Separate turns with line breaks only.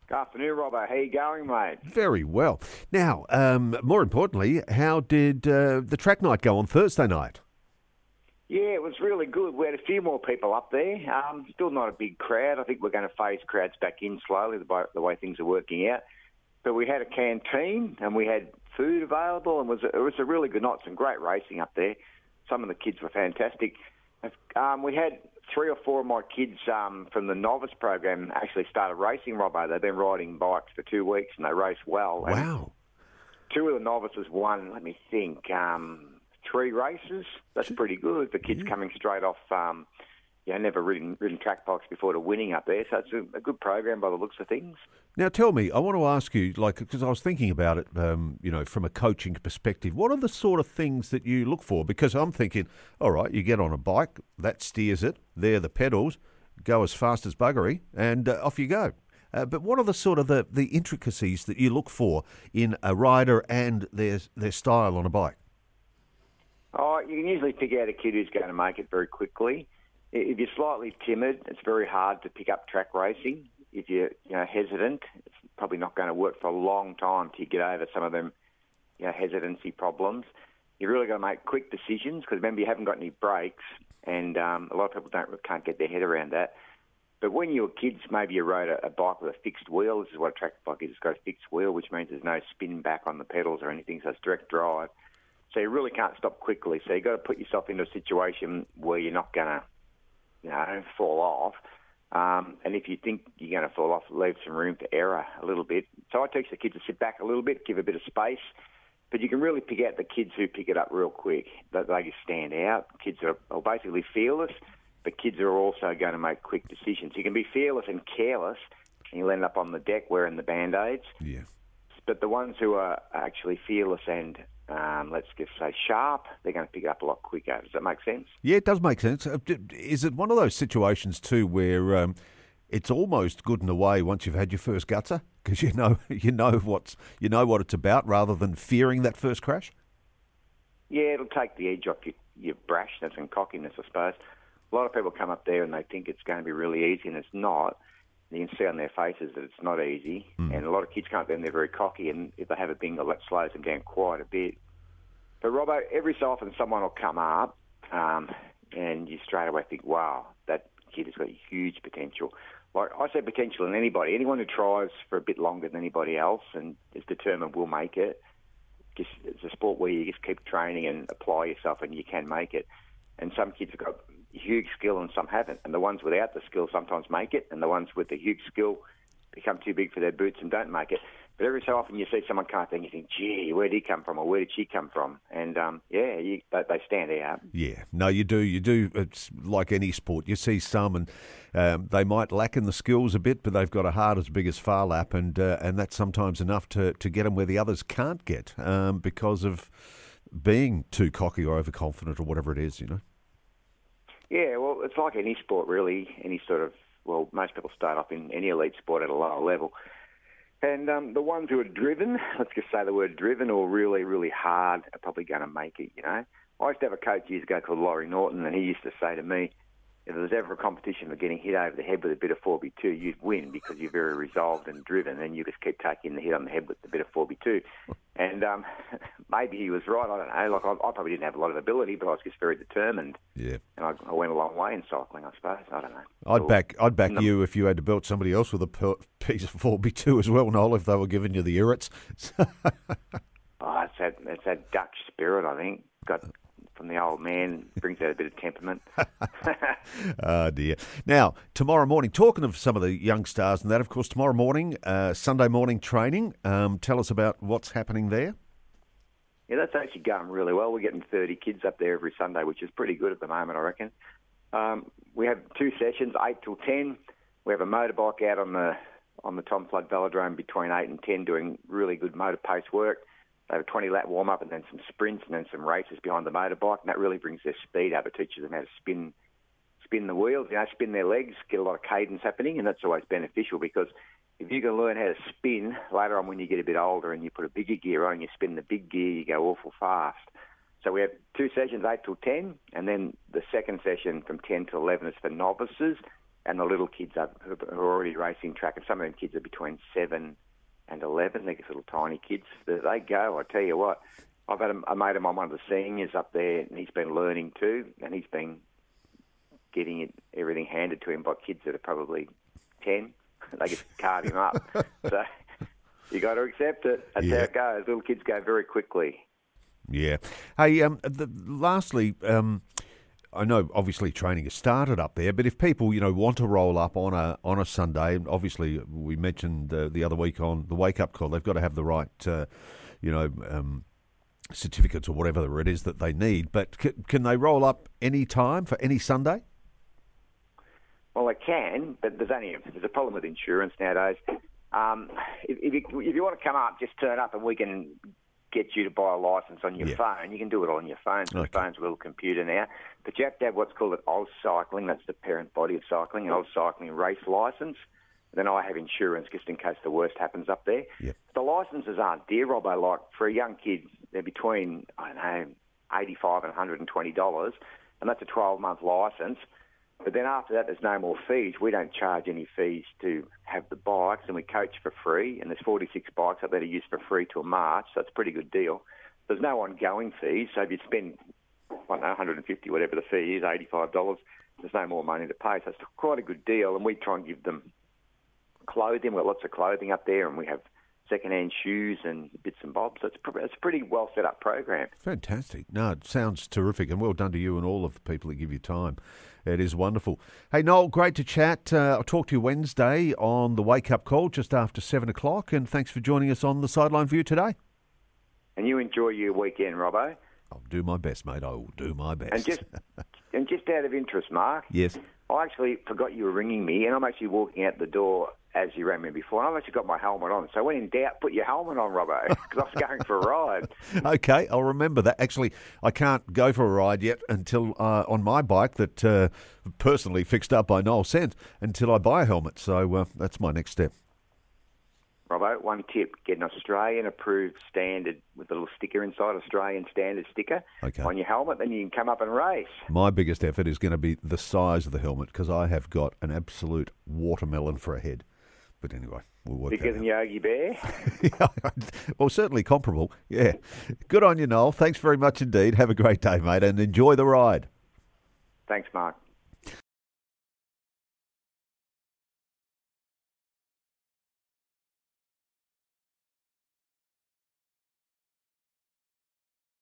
Good afternoon, Robbo. How you going, mate?
Very well. Now, more importantly, how did the track night go on Thursday night?
Yeah, it was really good. We had a few more people up there. Still not a big crowd. I think we're going to phase crowds back in slowly the way things are working out. But we had a canteen and we had food available, and it was a really good night. Some great racing up there. Some of the kids were fantastic. We had 3 or 4 of my kids from the novice program actually started racing, Robbo. They've been riding bikes for 2 weeks and they race well.
Wow.
And 2 of the novices won, let me think, 3 races. That's pretty good. The kids coming straight off, never ridden track bikes before to winning up there. So it's a good program by the looks of things.
Now, tell me, I want to ask you, because I was thinking about it, from a coaching perspective, what are the sort of things that you look for? Because I'm thinking, all right, you get on a bike, that steers it, there are the pedals, go as fast as buggery, and off you go. But what are the sort of the intricacies that you look for in a rider and their style on a bike?
Oh, you can usually pick out a kid who's going to make it very quickly. If you're slightly timid, it's very hard to pick up track racing. If you're hesitant, it's probably not going to work for a long time till you get over some of them hesitancy problems. You've really got to make quick decisions because remember you haven't got any brakes, and a lot of people can't get their head around that. But when you were kids, maybe you rode a bike with a fixed wheel. This is what a track bike is. It's got a fixed wheel, which means there's no spin back on the pedals or anything, so it's direct drive. So you really can't stop quickly. So you've got to put yourself into a situation where you're not going to fall off. And if you think you're going to fall off, leave some room for error a little bit. So I teach the kids to sit back a little bit, give a bit of space. But you can really pick out the kids who pick it up real quick. They just stand out. Kids are basically fearless, but kids are also going to make quick decisions. You can be fearless and careless, and you'll end up on the deck wearing the Band-Aids.
Yeah.
But the ones who are actually fearless and let's just say sharp, they're going to pick it up a lot quicker. Does that make sense?
Yeah, it does make sense. Is it one of those situations too where it's almost good in a way once you've had your first gutser because you know what it's about rather than fearing that first crash?
Yeah, it'll take the edge off your brashness and cockiness, I suppose. A lot of people come up there and they think it's going to be really easy, and it's not. You can see on their faces that it's not easy, and a lot of kids come up there and they're very cocky, and if they have a bingle, that slows them down quite a bit. But, Robbo, every so often someone will come up and you straight away think, wow, that kid has got huge potential. Like I say potential in anybody. Anyone who tries for a bit longer than anybody else and is determined will make it. It's a sport where you just keep training and apply yourself and you can make it. And some kids have got huge skill and some haven't. And the ones without the skill sometimes make it, and the ones with the huge skill become too big for their boots and don't make it. But every so often you see someone come up and you think, gee, where did he come from or where did she come from? And, they stand out.
Yeah, no, you do. You do. It's like any sport. You see some and they might lack in the skills a bit, but they've got a heart as big as Phar Lap, and that's sometimes enough to get them where the others can't get because of being too cocky or overconfident or whatever it is,
Yeah, well, it's like any sport, really. Most people start off in any elite sport at a lower level. And the ones who are driven, let's just say the word driven, or really, really hard, are probably going to make it, I used to have a coach years ago called Laurie Norton, and he used to say to me, if there was ever a competition for getting hit over the head with a bit of 4x2, you'd win because you're very resolved and driven, and you just keep taking the hit on the head with a bit of 4x2. And maybe he was right, I don't know. Like I probably didn't have a lot of ability, but I was just very determined.
Yeah.
And I went a long way in cycling, I suppose. I don't know.
I'd back you if you had to belt somebody else with a piece of 4x2 as well, Noel, if they were giving you the irrits.
It's that Dutch spirit, I think. Got from the old man, brings out a bit of temperament.
Oh, dear. Now, tomorrow morning, talking of some of the young stars and that, of course, tomorrow morning, Sunday morning training. Tell us about what's happening there.
Yeah, that's actually going really well. We're getting 30 kids up there every Sunday, which is pretty good at the moment, I reckon. We have 2 sessions, 8 till 10. We have a motorbike out on the Tom Flood Velodrome between 8 and 10 doing really good motor pace work. They have a 20-lap warm-up and then some sprints and then some races behind the motorbike, and that really brings their speed up. It teaches them how to spin the wheels, spin their legs, get a lot of cadence happening, and that's always beneficial because if you can learn how to spin later on when you get a bit older and you put a bigger gear on, you spin the big gear, you go awful fast. So we have 2 sessions, 8 till 10, and then the second session from 10 to 11 is for novices, and the little kids who are already racing track, and some of them kids are between 7 and 11. They're just little tiny kids. They go, I tell you what. I've had a mate of mine, one of the seniors up there, and he's been learning too, and he's been getting everything handed to him by kids that are probably 10. They just card him up. So you got to accept it. That's how it goes. Little kids go very quickly.
Yeah. Hey, lastly, I know obviously training has started up there, but if people, want to roll up on a Sunday, obviously we mentioned the other week on the wake up call, they've got to have the right, certificates or whatever it is that they need. But can they roll up any time for any Sunday?
Well, they can, but there's a problem with insurance nowadays. If you want to come up, just turn up and we can get you to buy a licence on your phone. You can do it on your phone. So the phone's a little computer now. But you have to have what's called an Oz Cycling. That's the parent body of cycling, an Oz Cycling race licence. Then I have insurance just in case the worst happens up there.
Yep.
The licences aren't dear, Robbo. Like for a young kid, they're between, $85 and $120, and that's a 12-month licence. But then after that, there's no more fees. We don't charge any fees to have the bikes, and we coach for free. And there's 46 bikes up there to use for free till March, so it's a pretty good deal. There's no ongoing fees, so if you spend, $150, whatever the fee is, $85, there's no more money to pay. So it's quite a good deal, and we try and give them clothing. We've got lots of clothing up there, and we have second-hand shoes and bits and bobs. So it's a pretty well set up program.
Fantastic. No, it sounds terrific, and well done to you and all of the people that give you time. It is wonderful. Hey, Noel, great to chat. I'll talk to you Wednesday on the Wake Up Call just after 7 o'clock, and thanks for joining us on the Sideline View today.
And you enjoy your weekend, Robbo.
I'll do my best, mate. I will do my best.
And just out of interest, Mark.
Yes.
I actually forgot you were ringing me, and I'm actually walking out the door as you rang me before. And I've actually got my helmet on. So when in doubt, put your helmet on, Robbo, because I was going for a ride.
Okay, I'll remember that. Actually, I can't go for a ride yet until on my bike that personally fixed up by Noel Sense until I buy a helmet. So that's my next step.
Robbo, one tip, get an Australian-approved standard with a little sticker inside, Australian standard sticker on your helmet, then you can come up and race. My biggest effort is going to be the size of the helmet because I have got an absolute watermelon for a head. But anyway, we'll work Bigger than Yogi Bear?
Well, certainly comparable, yeah. Good on you, Noel. Thanks very much indeed. Have a great day, mate, and enjoy the ride.
Thanks, Mark.